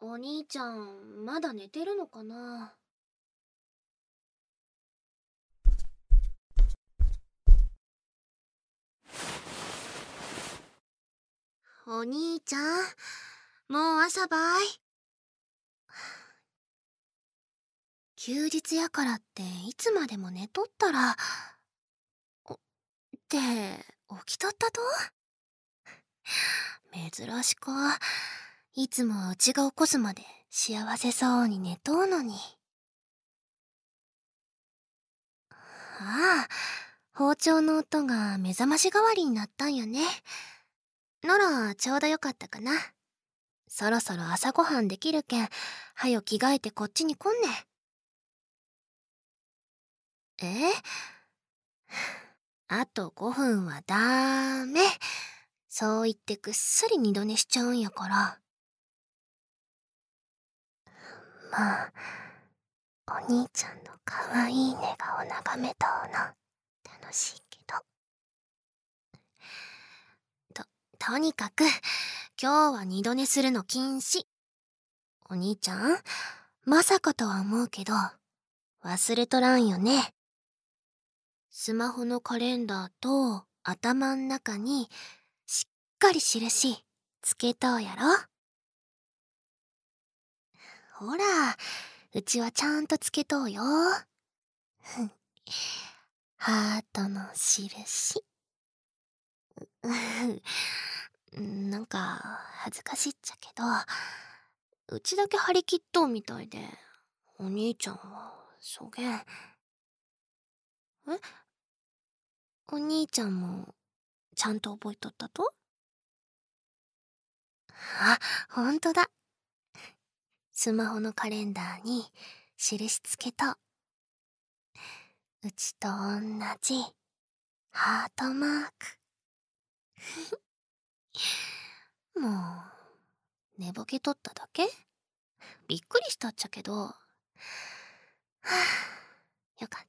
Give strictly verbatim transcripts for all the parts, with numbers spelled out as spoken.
お兄ちゃん、まだ寝てるのかな？お兄ちゃん、もう朝ばい。休日やからっていつまでも寝とったら、おって起きとったと？珍しか。いつもうちが起こすまで幸せそうに寝とうのに。ああ、包丁の音が目覚まし代わりになったんやね。ならちょうどよかったかな。そろそろ朝ごはんできるけん、はよ着替えてこっちに来んね。え？あとごふんはダメ。そう言ってぐっすり二度寝しちゃうんやから。まあ、お兄ちゃんのかわいい寝顔眺めとうの楽しいけど。と、とにかく、今日は二度寝するの禁止。お兄ちゃん、まさかとは思うけど、忘れとらんよね。スマホのカレンダーと頭ん中にしっかり印つけとうやろ。ほら、うちはちゃんとつけとうよ。ハートの印。なんか恥ずかしいっちゃけど、うちだけ張り切っとうみたいで、お兄ちゃんはそげん。え、お兄ちゃんもちゃんと覚えとったと？あ、ほんとだ。スマホのカレンダーに印つけとう。うちとおんなじハートマーク。もう、寝ぼけとっただけ？びっくりしたっちゃけど。はあ、よかった。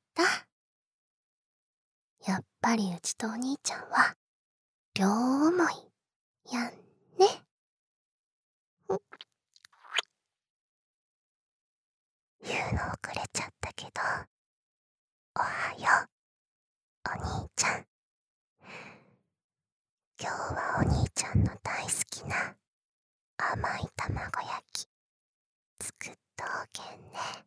やっぱりうちとお兄ちゃんは、両思い、やんね。言うの遅れちゃったけど、おはよう、お兄ちゃん。今日はお兄ちゃんの大好きな甘い卵焼き、作っとうけんね。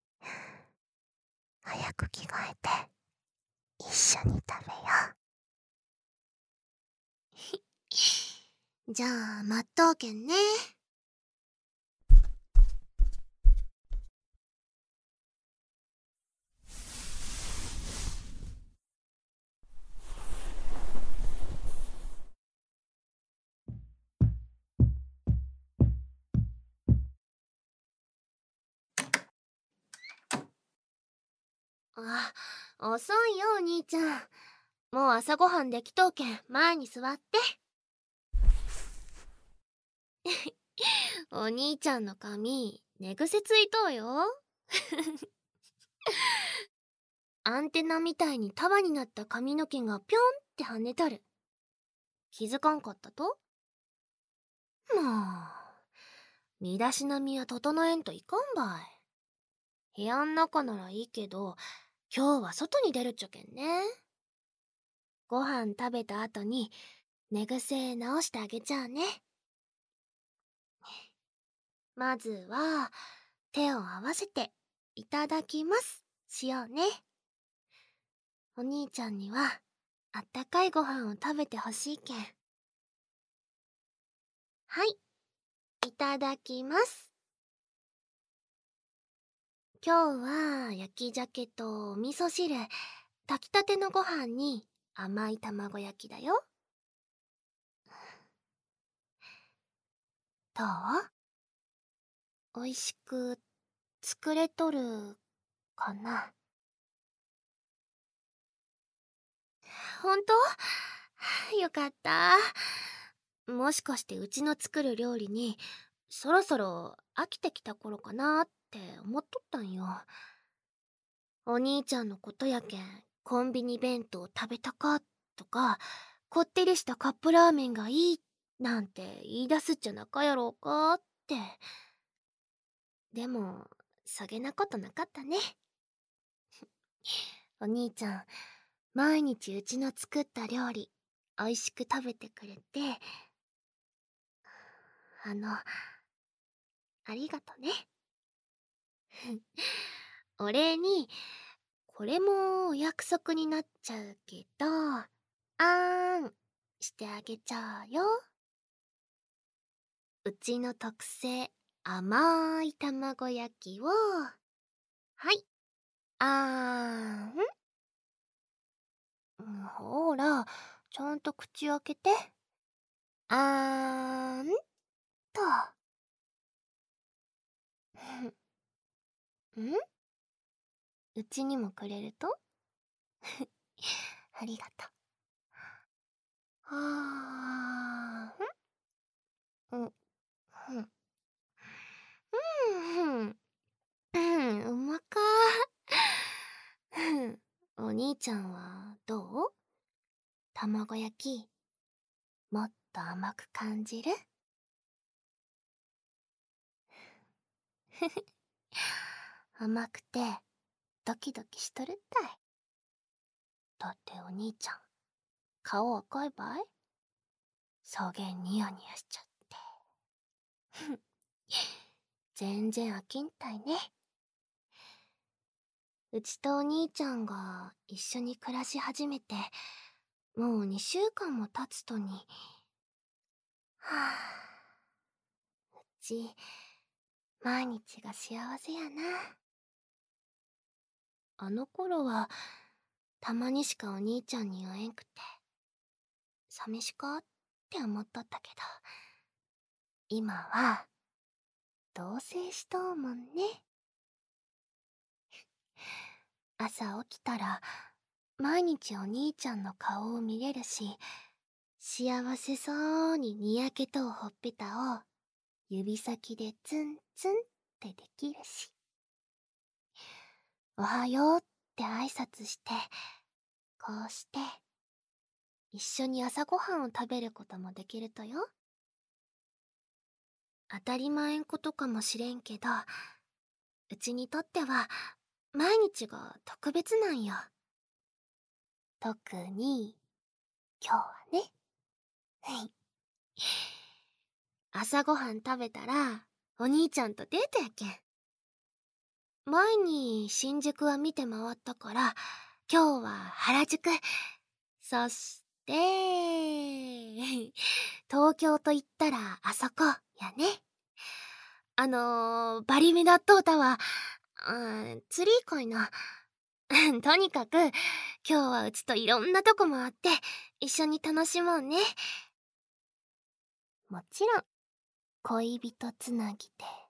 早く着替えて、一緒に食べよう。じゃあ、待っとうけんね。あ、遅いよお兄ちゃん。もう朝ごはんできとうけん、前に座って。お兄ちゃんの髪、寝癖ついとうよ。アンテナみたいに束になった髪の毛がぴょんって跳ねとる。気づかんかったと？もう、身だしなみは整えんといかんばい。部屋ん中ならいいけど、今日は外に出るっちゃけんね。ご飯食べた後に寝癖直してあげちゃうね。まずは、手を合わせて、いただきます、しようね。お兄ちゃんには、あったかいご飯を食べてほしいけん。はい、いただきます。今日は焼き鮭とお味噌汁、炊きたてのご飯に甘い卵焼きだよ。どう？おいしく作れとるかな？ほんと？よかった。もしかしてうちの作る料理にそろそろ飽きてきた頃かなって思っとったんよ。お兄ちゃんのことやけんコンビニ弁当食べたかとか、こってりしたカップラーメンがいいなんて言い出すっちゃなかやろうかって。 でも、そげなことなかったね。お兄ちゃん、毎日うちの作った料理、美味しく食べてくれて、あの、ありがとね。お礼に、これもお約束になっちゃうけど、あーん、してあげちゃうよ。うちの特製甘い卵焼きを、はい、あーん。うん、ほら、ちゃんと口開けて。あーんと。んうちにもくれるとありがとう。あーん。うん、うん。うん、うん、うまかー。お兄ちゃんはどう？卵焼き、もっと甘く感じる？甘くて、ドキドキしとるったい。だってお兄ちゃん、顔赤いばい？そげんニヤニヤしちゃって。全然飽きんたいね。うちとお兄ちゃんが一緒に暮らし始めて、もうにしゅうかんも経つとに。はぁ、うち、毎日が幸せやな。あの頃は、たまにしかお兄ちゃんに会えんくて、寂しかって思っとったけど、今は、同棲しとうもんね。朝起きたら、毎日お兄ちゃんの顔を見れるし、幸せそうににやけとうほっぺたを指先でツンツンってできるし、おはようって挨拶して、こうして一緒に朝ごはんを食べることもできるとよ。当たり前んことかもしれんけど、うちにとっては毎日が特別なんよ。特に今日はね。朝ごはん食べたらお兄ちゃんとデートやけん。前に新宿は見て回ったから、今日は原宿。そして、東京と言ったらあそこやね。あのー、バリメ納豆タワー、うん、ツリーかいな。とにかく、今日はうちといろんなとこ回って、一緒に楽しもうね。もちろん、恋人つなぎで。